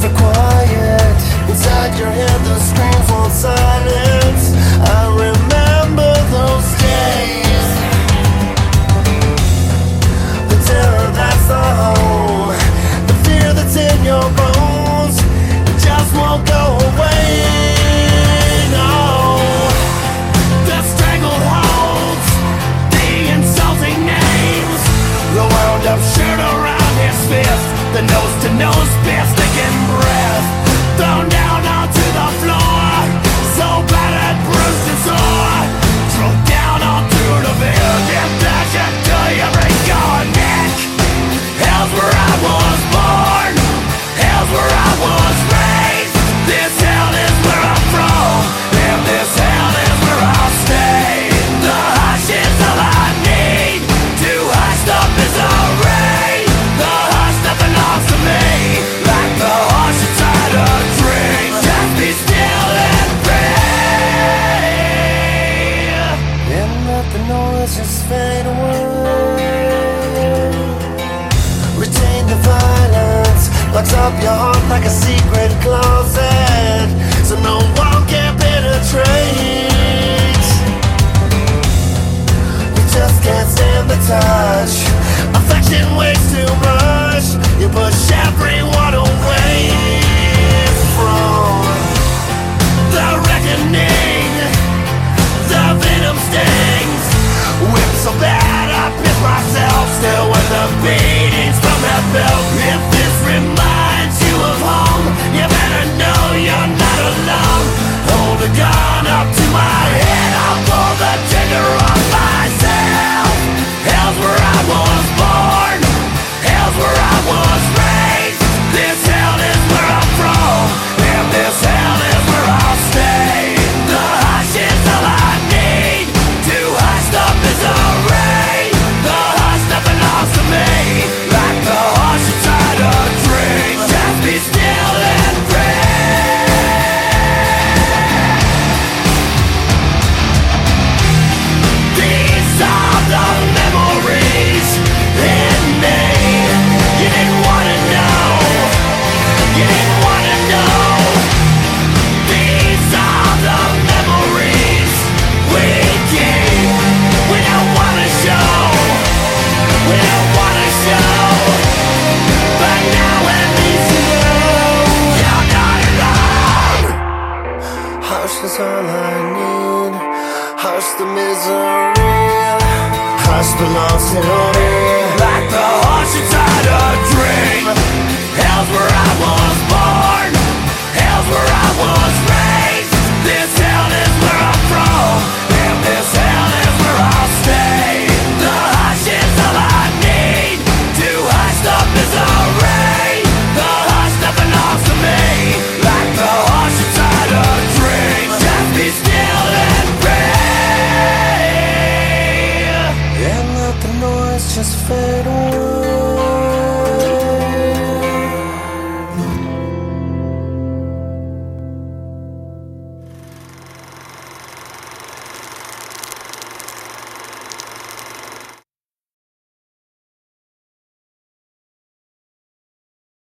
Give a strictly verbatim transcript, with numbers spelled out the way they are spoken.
are quiet. Inside your head the screams won't silence. I remember those days. The terror that's the home, the fear that's in your bones, it just won't go away. No, the strangled holds, the insulting names, the wound up shirt around his fist, the nose-to-nose beer sticking breath, thrown down onto the floor, so battered, bruised and sore, thrown down onto the building, dash it till you break your neck. Hell's where I was born, hell's where I was raised, this hell is where I'm from, and this hell is where I'll stay. The hush is all I need, to hush the misery, the hush that belongs to me, like the hush inside a drink. Just be still and pray, and let the noise just fade away. Retain the violence, locks up your heart like a secret closet, so no one can penetrate. We just can't stand the touch, affection weighs too much, you push everyone away from the reckoning. The venom stings, whip so bad I piss myself, still with the beatings from that belt. If this reminds you of home, you better know you're not alone. Hold a gun up to my head, I'll pull the trigger on myself. Hell's where I was born, hell's where I was raised, this hell is where I'm from, and this hell is where I'll stay. The hush is all I need, to hush the misery, the hush that belongs to me, like the hush inside a drink. Just be still and pray. These are the memories in me. You didn't wanna know, you didn't wanna know. These are the memories we keep. We don't wanna show, we don't wanna show, but now at least you know you're not alone. Hush is all I need, hush the misery, hush belongs to me.